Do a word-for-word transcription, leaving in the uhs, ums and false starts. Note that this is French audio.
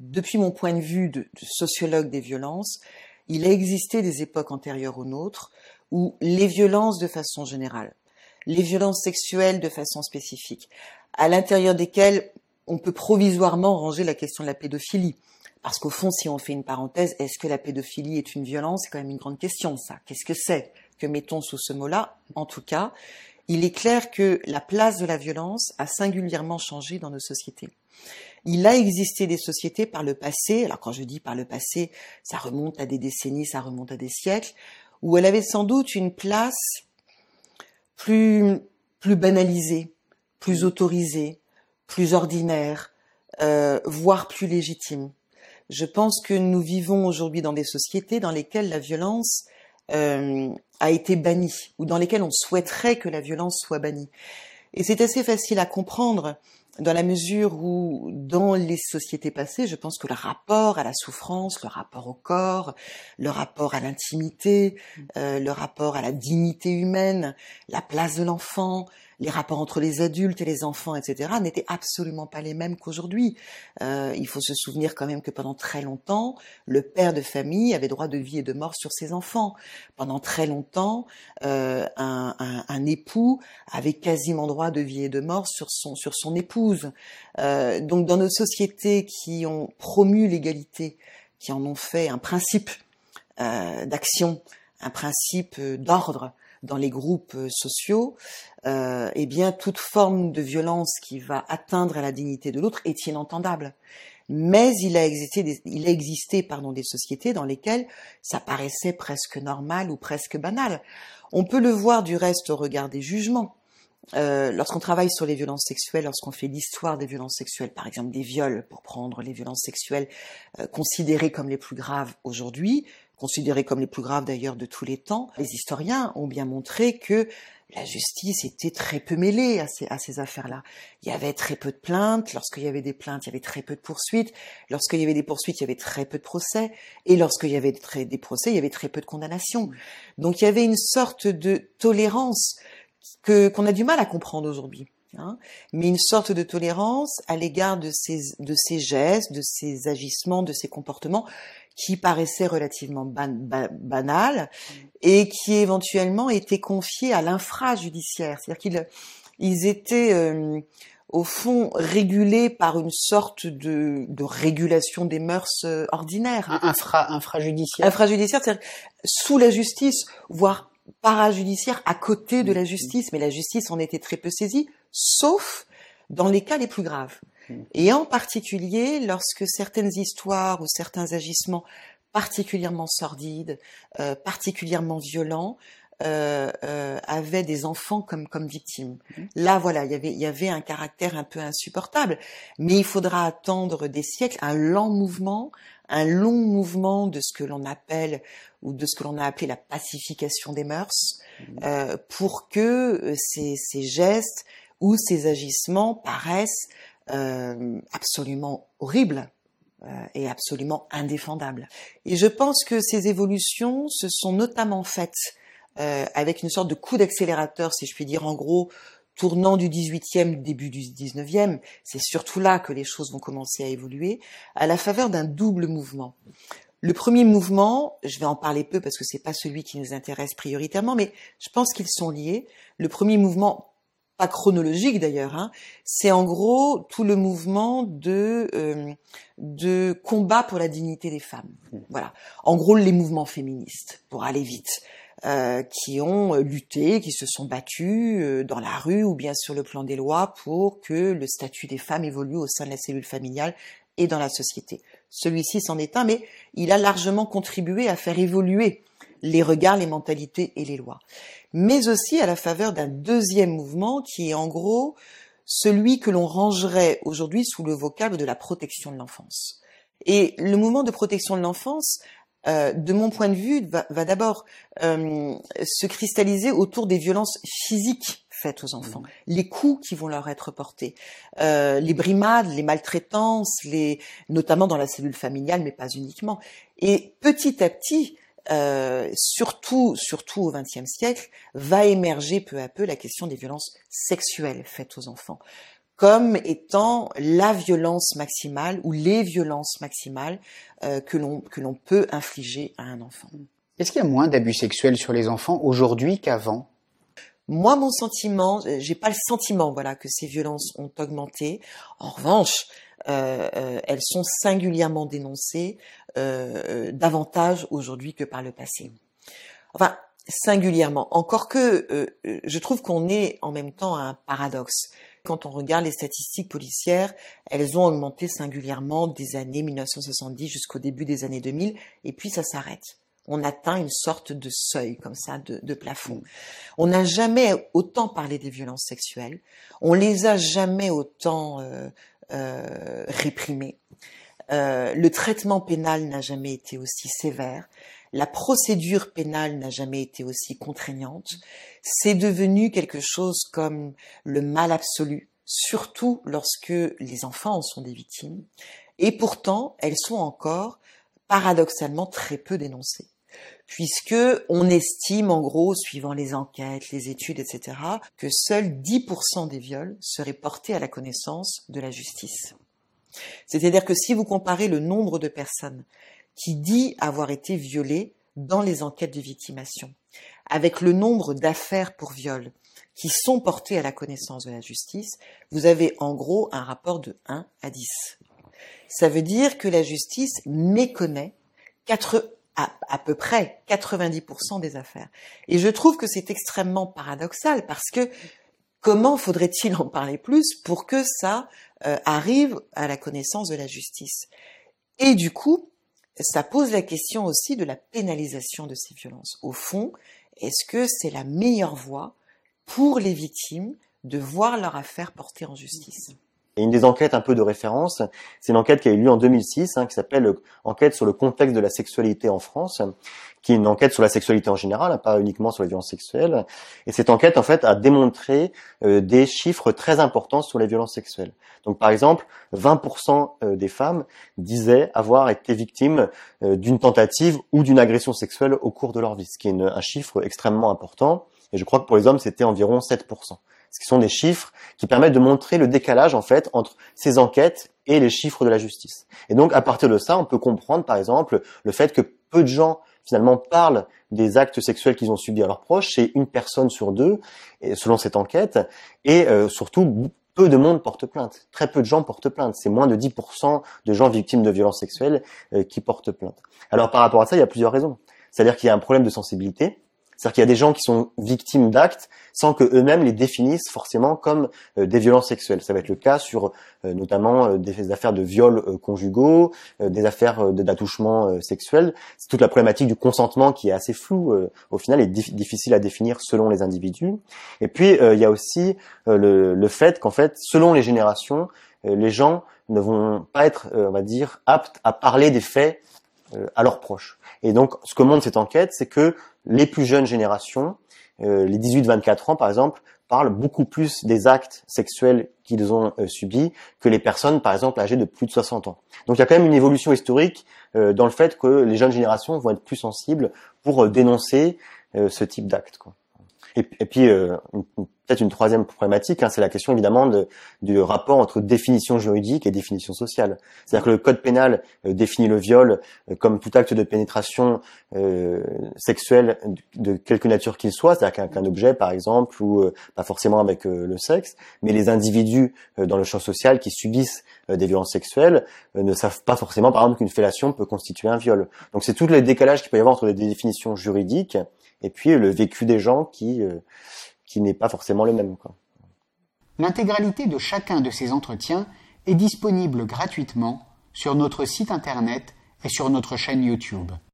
depuis mon point de vue de, de sociologue des violences, il a existé des époques antérieures aux nôtres où les violences de façon générale, les violences sexuelles de façon spécifique, à l'intérieur desquelles on peut provisoirement ranger la question de la pédophilie. Parce qu'au fond, si on fait une parenthèse, est-ce que la pédophilie est une violence? C'est quand même une grande question, ça. Qu'est-ce que c'est? Que mettons sous ce mot-là? En tout cas, il est clair que la place de la violence a singulièrement changé dans nos sociétés. Il a existé des sociétés par le passé, alors quand je dis par le passé, ça remonte à des décennies, ça remonte à des siècles, où elle avait sans doute une place plus, plus banalisée, plus autorisée, plus ordinaire, euh, voire plus légitime. Je pense que nous vivons aujourd'hui dans des sociétés dans lesquelles la violence euh, a été bannie, ou dans lesquelles on souhaiterait que la violence soit bannie. Et c'est assez facile à comprendre dans la mesure où, dans les sociétés passées, je pense que le rapport à la souffrance, le rapport au corps, le rapport à l'intimité, euh, le rapport à la dignité humaine, la place de l'enfant, les rapports entre les adultes et les enfants, et cetera, n'étaient absolument pas les mêmes qu'aujourd'hui. Euh, il faut se souvenir quand même que pendant très longtemps, le père de famille avait droit de vie et de mort sur ses enfants. Pendant très longtemps, euh, un, un, un époux avait quasiment droit de vie et de mort sur son, sur son épouse. Euh, donc dans nos sociétés qui ont promu l'égalité, qui en ont fait un principe euh, d'action, un principe d'ordre, dans les groupes sociaux, euh, eh bien, toute forme de violence qui va atteindre à la dignité de l'autre est inentendable. Mais il a existé, des, il a existé, pardon, des sociétés dans lesquelles ça paraissait presque normal ou presque banal. On peut le voir du reste au regard des jugements. Euh, lorsqu'on travaille sur les violences sexuelles, lorsqu'on fait l'histoire des violences sexuelles, par exemple des viols, pour prendre les violences sexuelles euh, considérées comme les plus graves aujourd'hui, considérées comme les plus graves d'ailleurs de tous les temps, les historiens ont bien montré que la justice était très peu mêlée à ces, à ces affaires-là. Il y avait très peu de plaintes, lorsqu'il y avait des plaintes, il y avait très peu de poursuites, lorsqu'il y avait des poursuites, il y avait très peu de procès, et lorsqu'il y avait très, des procès, il y avait très peu de condamnations. Donc il y avait une sorte de tolérance que qu'on a du mal à comprendre aujourd'hui, hein, mais une sorte de tolérance à l'égard de ces de ces gestes, de ces agissements, de ces comportements qui paraissaient relativement ban, ban, banals et qui éventuellement étaient confiés à l'infrajudiciaire, c'est-à-dire qu'ils ils étaient euh, au fond régulés par une sorte de, de régulation des mœurs euh, ordinaires. Infra, infrajudiciaire. Infrajudiciaire, c'est-à-dire sous la justice, voire parajudiciaire à côté de la justice, mais la justice en était très peu saisie, sauf dans les cas les plus graves. Et en particulier, lorsque certaines histoires ou certains agissements particulièrement sordides, euh, particulièrement violents, euh, euh, avaient des enfants comme comme victimes. Là, voilà, il y avait il y avait un caractère un peu insupportable, mais il faudra attendre des siècles, un lent mouvement, un long mouvement de ce que l'on appelle ou de ce que l'on a appelé la pacification des mœurs, euh, pour que ces, ces gestes ou ces agissements paraissent euh, absolument horribles euh, et absolument indéfendables. Et je pense que ces évolutions se sont notamment faites euh, avec une sorte de coup d'accélérateur, si je puis dire, en gros, tournant du dix-huitième, début du dix-neuvième, c'est surtout là que les choses vont commencer à évoluer, à la faveur d'un double mouvement. Le premier mouvement, je vais en parler peu parce que c'est pas celui qui nous intéresse prioritairement, mais je pense qu'ils sont liés. Le premier mouvement, pas chronologique d'ailleurs, hein, c'est en gros tout le mouvement de euh, de combat pour la dignité des femmes. Voilà. En gros, les mouvements féministes, pour aller vite. Euh, qui ont lutté, qui se sont battus euh, dans la rue ou bien sur le plan des lois pour que le statut des femmes évolue au sein de la cellule familiale et dans la société. Celui-ci c'en est un, mais il a largement contribué à faire évoluer les regards, les mentalités et les lois. Mais aussi à la faveur d'un deuxième mouvement qui est en gros celui que l'on rangerait aujourd'hui sous le vocable de la protection de l'enfance. Et le mouvement de protection de l'enfance, Euh, de mon point de vue, va, va d'abord euh, se cristalliser autour des violences physiques faites aux enfants, mmh. les coups qui vont leur être portés, euh, les brimades, les maltraitances, les, notamment dans la cellule familiale, mais pas uniquement. Et petit à petit, euh, surtout, surtout au vingtième siècle, va émerger peu à peu la question des violences sexuelles faites aux enfants. comme étant la violence maximale ou les violences maximales euh, que l'on que l'on peut infliger à un enfant. Est-ce qu'il y a moins d'abus sexuels sur les enfants aujourd'hui qu'avant ? Moi, mon sentiment, j'ai pas le sentiment, voilà, que ces violences ont augmenté. En revanche, euh, euh, elles sont singulièrement dénoncées euh, davantage aujourd'hui que par le passé. Enfin, singulièrement. Encore que, euh, je trouve qu'on est en même temps à un paradoxe. Quand on regarde les statistiques policières, elles ont augmenté singulièrement des années mille neuf cent soixante-dix jusqu'au début des années deux mille, et puis ça s'arrête. On atteint une sorte de seuil, comme ça, de, de plafond. On n'a jamais autant parlé des violences sexuelles. On les a jamais autant euh, euh, réprimées. Euh, le traitement pénal n'a jamais été aussi sévère. La procédure pénale n'a jamais été aussi contraignante. C'est devenu quelque chose comme le mal absolu, surtout lorsque les enfants en sont des victimes. Et pourtant, elles sont encore, paradoxalement, très peu dénoncées. Puisque on estime, en gros, suivant les enquêtes, les études, et cetera, que seuls dix pour cent des viols seraient portés à la connaissance de la justice. C'est-à-dire que si vous comparez le nombre de personnes qui dit avoir été violées dans les enquêtes de victimation avec le nombre d'affaires pour viol qui sont portées à la connaissance de la justice, vous avez en gros un rapport de un à dix. Ça veut dire que la justice méconnaît quatre À, à peu près quatre-vingt-dix pour cent des affaires. Et je trouve que c'est extrêmement paradoxal parce que comment faudrait-il en parler plus pour que ça euh, arrive à la connaissance de la justice? Et du coup, ça pose la question aussi de la pénalisation de ces violences. Au fond, est-ce que c'est la meilleure voie pour les victimes de voir leur affaire portée en justice? Et une des enquêtes un peu de référence, c'est une enquête qui a eu lieu en deux mille six, hein, qui s'appelle « Enquête sur le contexte de la sexualité en France », qui est une enquête sur la sexualité en général, hein, pas uniquement sur les violences sexuelles. Et cette enquête, en fait, a démontré euh, des chiffres très importants sur les violences sexuelles. Donc, par exemple, vingt pour cent des femmes disaient avoir été victimes euh, d'une tentative ou d'une agression sexuelle au cours de leur vie, ce qui est une, un chiffre extrêmement important. Et je crois que pour les hommes, c'était environ sept pour cent. Ce qui sont des chiffres qui permettent de montrer le décalage, en fait, entre ces enquêtes et les chiffres de la justice. Et donc, à partir de ça, on peut comprendre, par exemple, le fait que peu de gens, finalement, parlent des actes sexuels qu'ils ont subis à leurs proches. C'est une personne sur deux, selon cette enquête. Et euh, surtout, peu de monde porte plainte. Très peu de gens portent plainte. C'est moins de dix pour cent de gens victimes de violences sexuelles euh, qui portent plainte. Alors, par rapport à ça, il y a plusieurs raisons. C'est-à-dire qu'il y a un problème de sensibilité. C'est-à-dire qu'il y a des gens qui sont victimes d'actes sans que eux-mêmes les définissent forcément comme euh, des violences sexuelles. Ça va être le cas sur euh, notamment euh, des affaires de viols euh, conjugaux, euh, des affaires euh, d'attouchement euh, sexuel. C'est toute la problématique du consentement qui est assez floue euh, au final et dif- difficile à définir selon les individus. Et puis euh, il y a aussi euh, le, le fait qu'en fait, selon les générations, euh, les gens ne vont pas être, euh, on va dire, aptes à parler des faits euh, à leurs proches. Et donc, ce que montre cette enquête, c'est que les plus jeunes générations, euh, les dix-huit vingt-quatre ans par exemple, parlent beaucoup plus des actes sexuels qu'ils ont euh, subis que les personnes, par exemple, âgées de plus de soixante ans. Donc il y a quand même une évolution historique euh, dans le fait que les jeunes générations vont être plus sensibles pour euh, dénoncer euh, ce type d'actes, quoi. Et, et puis, euh, une, peut-être une troisième problématique, hein, c'est la question évidemment de, du rapport entre définition juridique et définition sociale. C'est-à-dire que le code pénal euh, définit le viol euh, comme tout acte de pénétration euh, sexuelle de, de quelque nature qu'il soit, c'est-à-dire qu'un, qu'un objet par exemple, ou euh, pas forcément avec euh, le sexe, mais les individus euh, dans le champ social qui subissent euh, des violences sexuelles euh, ne savent pas forcément par exemple qu'une fellation peut constituer un viol. Donc c'est tout le décalage qu'il peut y avoir entre les définitions juridiques et puis le vécu des gens qui euh, qui n'est pas forcément le même, quoi. L'intégralité de chacun de ces entretiens est disponible gratuitement sur notre site internet et sur notre chaîne YouTube.